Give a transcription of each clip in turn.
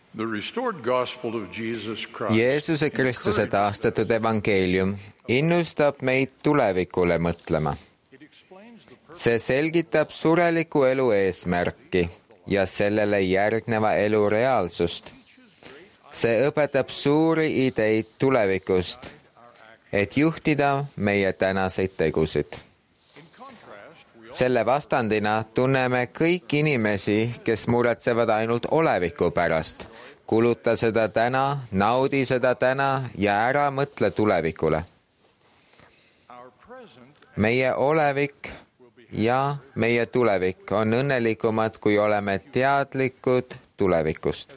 Jeesuse Kristuse taastatud evangeelium innustab meid tulevikule mõtlema. See selgitab sureliku elu eesmärki ja sellele järgneva elu reaalsust. See õpetab suuri ideid tulevikust, et juhtida meie tänaseid tegusid. Selle vastandina tunneme kõik inimesi, kes muretsevad ainult oleviku pärast. Kuluta seda täna, naudi seda täna ja ära mõtle tulevikule. Meie olevik ja meie tulevik on õnnelikumad, kui oleme teadlikud tulevikust.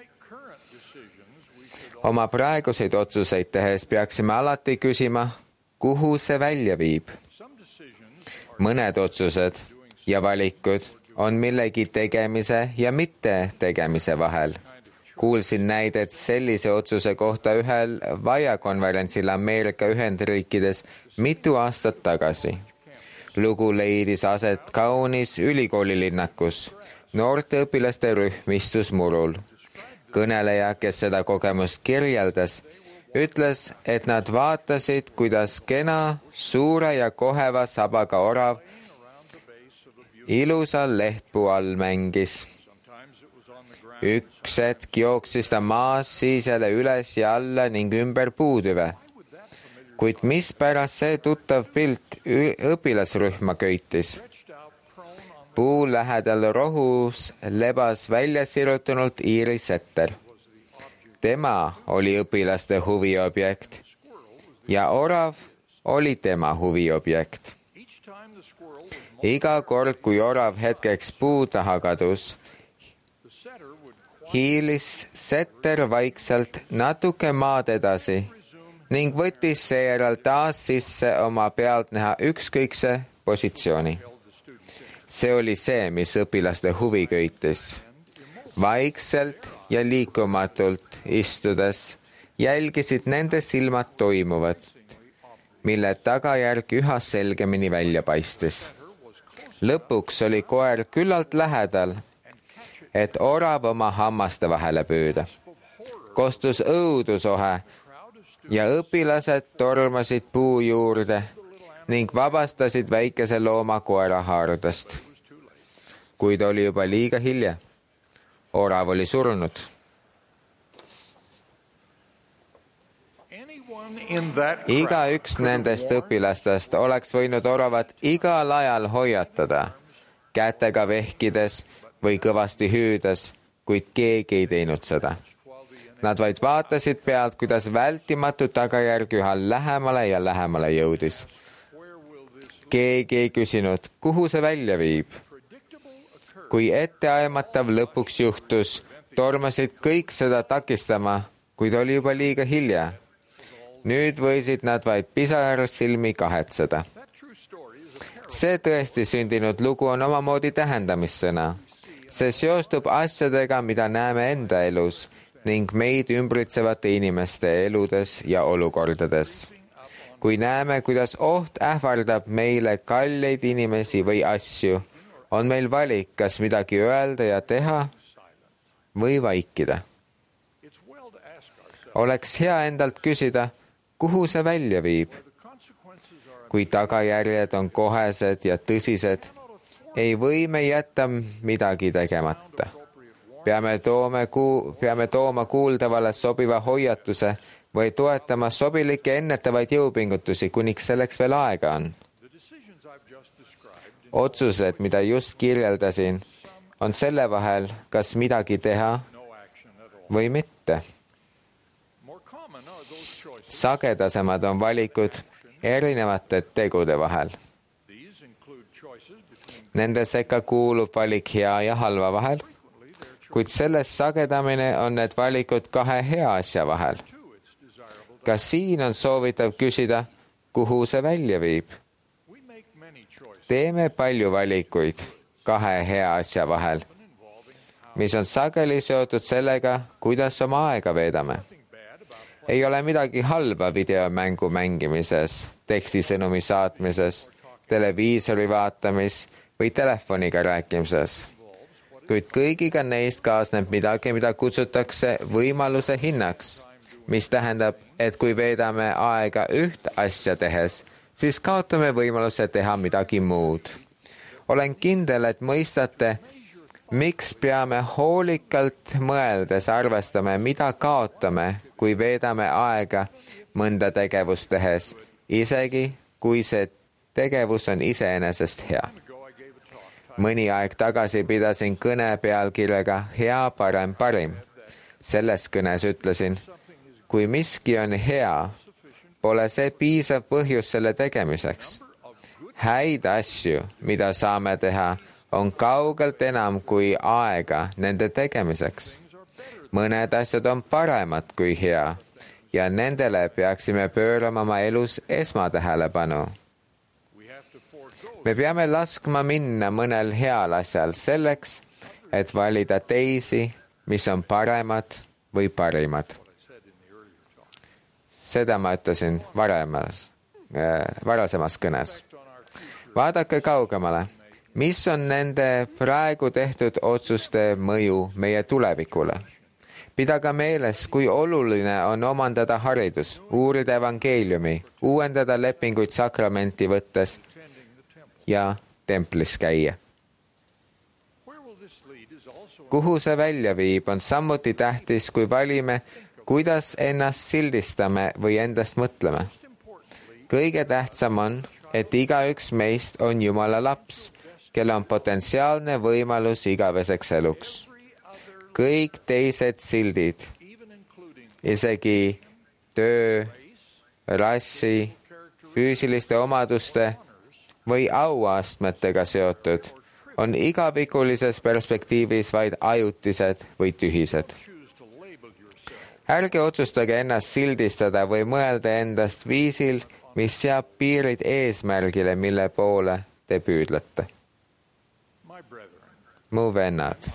Oma praeguseid otsuseid tehes peaksime alati küsima, kuhu see välja viib. Mõned otsused ja valikud on millegi tegemise ja mitte tegemise vahel. Kuulsin näidet sellise otsuse kohta ühel vajakonverentsil Ameerika Ühendriikides mitu aastat tagasi. Lugu leidis aset kaunis ülikoolilinnakus. Noorte õpilaste rühm istus murul. Kõneleja, kes seda kogemust kirjeldas, ütles, et nad vaatasid, kuidas kena, suure ja koheva sabaga orav ilusal lehtpuu all mängis. Üks hetk jooksis ta maas, siis jälle üles ja alla ning ümber puutüve. Kuid mispärast see tuttav pilt õpilasrühma köitis? Puu lähedal rohus lebas välja sirutunult Iiri setter. Tema oli õpilaste huviobjekt ja orav oli tema huviobjekt. Iga kord, kui orav hetkeks puu taha kadus, hiilis setter vaikselt natuke maad edasi ning võttis seejärel taas sisse oma pealtnäha ükskõikse positsiooni. See oli see, mis õpilaste huvi köitis. Vaikselt ja liikumatult istudes jälgisid nende silmad toimuvat, mille tagajärg üha selgemini välja paistis. Lõpuks oli koer küllalt lähedal, et orav oma hammaste vahele püüda. Kostus õudusohe ja õpilased tormasid puu juurde ning vabastasid väikese looma koera haardest. Kuid oli juba liiga hilja. Orav oli surnud. Igaüks nendest õpilastest oleks võinud oravat igal ajal hoiatada, kätega vehkides või kõvasti hüüdes, kuid keegi ei teinud seda. Nad vaid vaatasid pealt, kuidas vältimatu tagajärg üha lähemale ja lähemale jõudis. Keegi ei küsinud, kuhu see välja viib. Kui etteaimatav lõpuks juhtus, tormasid kõik seda takistama, kuid oli juba liiga hilja. Nüüd võisid nad vaid pisarsilmi kahetseda. See tõesti sündinud lugu on omamoodi tähendamissõna. See seostub asjadega, mida näeme enda elus ning meid ümbritsevate inimeste eludes ja olukordades. Kui näeme, kuidas oht ähvardab meile kalleid inimesi või asju, on meil valik, kas midagi öelda ja teha või vaikida. Oleks hea endalt küsida, kuhu see välja viib. Kui tagajärjed on kohesed ja tõsised, ei või me jätta midagi tegemata. Peame tooma kuuldavale sobiva hoiatuse või toetama sobilikke ennetavaid jõupingutusi, kuniks selleks veel aega on. Otsused, mida just kirjeldasin, on selle vahel, kas midagi teha või mitte. Sagedasemad on valikud erinevate tegude vahel. Nende sekka kuulub valik hea ja halva vahel, kuid sellest sagedamine on need valikud kahe hea asja vahel. Ka siin on soovitav küsida, kuhu see välja viib. Teeme palju valikuid kahe hea asja vahel, mis on sageli seotud sellega, kuidas oma aega veedame. Ei ole midagi halba videomängu mängimises, tekstisõnumi saatmises, televiisori vaatamis või telefoniga rääkimises. kuid kõigiga neist kaasneb midagi, mida kutsutakse võimaluse hinnaks, mis tähendab, et kui veedame aega üht asja tehes, siis kaotame võimaluse teha midagi muud. Olen kindel, et mõistate, miks peame hoolikalt mõeldes arvestama, mida kaotame, kui veedame aega mõnda tegevust tehes, isegi kui see tegevus on iseenesest hea. Mõni aeg tagasi pidasin kõne pealkirjaga Hea, parem, parim. Selles kõnes ütlesin, kui miski on hea, pole see piisav põhjus selle tegemiseks. Häid asju, mida saame teha, on kaugelt enam kui aega nende tegemiseks. Mõned asjad on paremad kui hea ja nendele peaksime pöörama oma elus esmatähelepanu. Me peame laskma minna mõnel heal asjal selleks, et valida teisi, mis on paremad või parimad. Seda ma ütlesin varasemas kõnes. Vaadake kaugemale, mis on nende praegu tehtud otsuste mõju meie tulevikule. Pidage meeles, kui oluline on omandada haridus, uurida evangeeliumi, uuendada lepinguid sakramenti võttes ja templis käia. Kuhu see välja viib, on samuti tähtis, kui valime, kuidas ennast sildistame või endast mõtleme. Kõige tähtsam on, et igaüks meist on Jumala laps, kel on potentsiaalne võimalus igaveseks eluks. Kõik teised sildid, isegi töö, rassi, füüsiliste omaduste või auastmetega seotud, on igavikulises perspektiivis vaid ajutised või tühised. Ärge otsustage ennast sildistada või mõelda endast viisil, mis seab piirid eesmärgile, mille poole te püüdlete. Mu vennad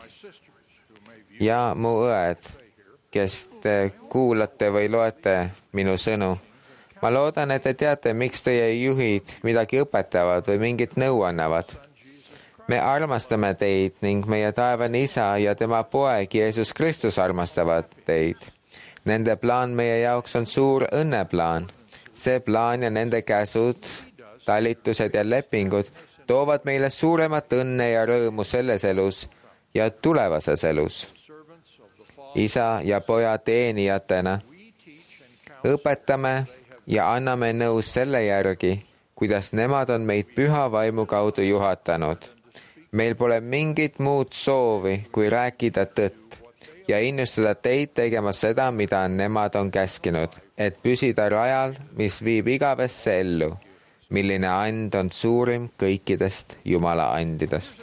ja mu õed, kes te kuulate või loete minu sõnu. Ma loodan, et te teate, miks teie juhid midagi õpetavad või mingit nõu annavad. Me armastame teid ning meie taevane Isa ja tema poeg Jeesus Kristus armastavad teid. Nende plaan meie jaoks on suur õnneplaan. See plaan ja nende käsud, talitused ja lepingud toovad meile suuremat õnne ja rõõmu selles elus ja tulevases elus. Isa ja poja teenijatena õpetame ja anname nõu selle järgi, kuidas nemad on meid püha vaimu kaudu juhatanud. Meil pole mingit muud soovi, kui rääkida tõtt ja innustada teid tegema seda, mida nemad on käskinud, et püsida rajal, mis viib igavesse ellu, milline and on suurim kõikidest Jumala andidest.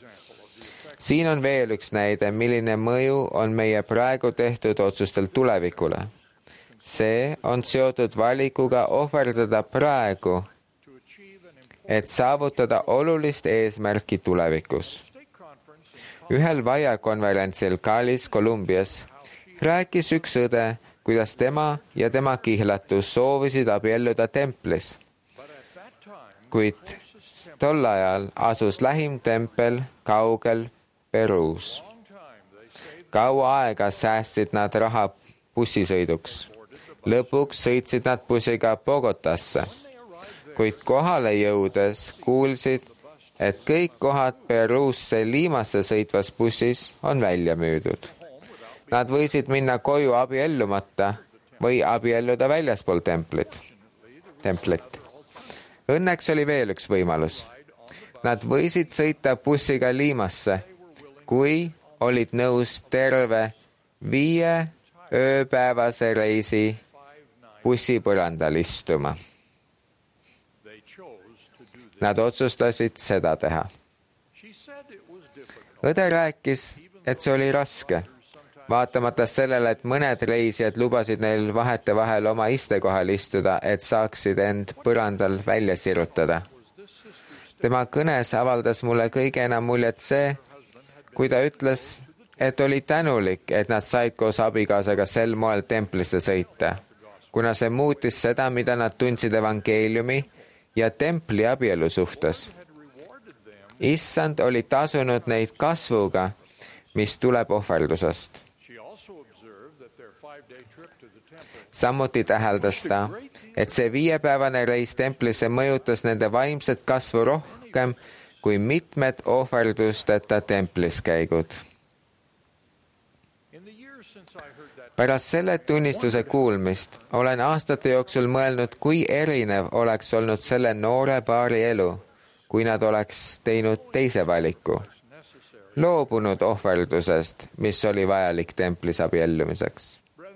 Siin on veel üks näide, milline mõju on meie praegu tehtud otsustel tulevikule. See on seotud valikuga ohverdada praegu, et saavutada olulist eesmärki tulevikus. Ühel vaiekonverentsil Kalis, Kolumbias rääkis üks õde, kuidas tema ja tema kihlatu soovisid abielluda templis. Kuid tol ajal asus lähim tempel kaugel Peruus. Kaua aega säästsid nad raha bussisõiduks. Lõpuks sõitsid nad bussiga Bogotasse, kuid kohale jõudes kuulsid, et kõik kohad Peruusse Limasse sõitvas bussis on välja müüdud. Nad võisid minna koju abiellumata või abielluda väljaspool templit. Õnneks oli veel üks võimalus. Nad võisid sõita bussiga Limasse, kui olid nõus terve 5 ööpäevase reisi bussipõrandal istuma. Nad otsustasid seda teha. Õde rääkis, et see oli raske, vaatamata sellele, et mõned reisijad lubasid neil vahetevahel oma istekohal istuda, et saaksid end põrandal välja sirutada. Tema kõnes avaldas mulle kõige enam muljet see, kui ta ütles, et oli tänulik, et nad said koos abikaasaga sel moel templisse sõita, kuna see muutis seda, mida nad tundsid evangeeliumi ja templi abielu suhtes. Issand oli tasunud neid kasvuga mis tuleb ohverdusest. Samuti täheldas ta, et see 5-päevane reis templisse mõjutas nende vaimset kasvu rohkem kui mitmed ohverdusteta templis käigud. Pärast selle tunnistuse kuulmist olen aastate jooksul mõelnud, kui erinev oleks olnud selle noore paari elu, kui nad oleks teinud teise valiku, loobunud ohverdusest, mis oli vajalik templis abiellumiseks.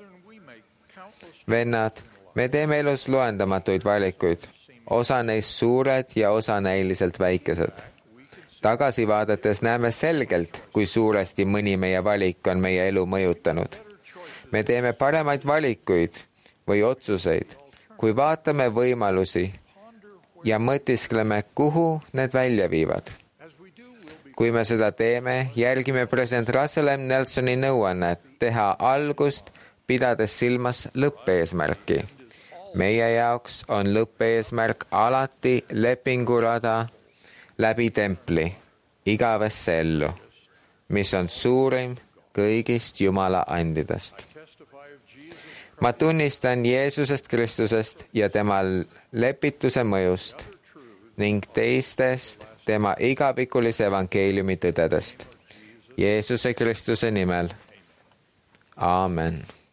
Vennad, me teeme elus loendamatuid valikuid, osa neist suured ja osa näiliselt väikesed. Tagasi vaadates näeme selgelt, kui suuresti mõni meie valik on meie elu mõjutanud. Me teeme paremaid valikuid või otsuseid, kui vaatame võimalusi ja mõtiskleme, kuhu need välja viivad. Kui me seda teeme, järgime president Russell M. Nelsoni nõuannet teha algust, pidades silmas lõppeesmärki. Meie jaoks on lõppeesmärk alati lepingurada läbi templi, igavesse ellu, mis on suurim kõigist Jumala andidest. Ma tunnistan Jeesusest Kristusest ja tema lepituse mõjust ning teistest tema igavikulise evangeeliumi tõdedest. Jeesuse Kristuse nimel. Aamen.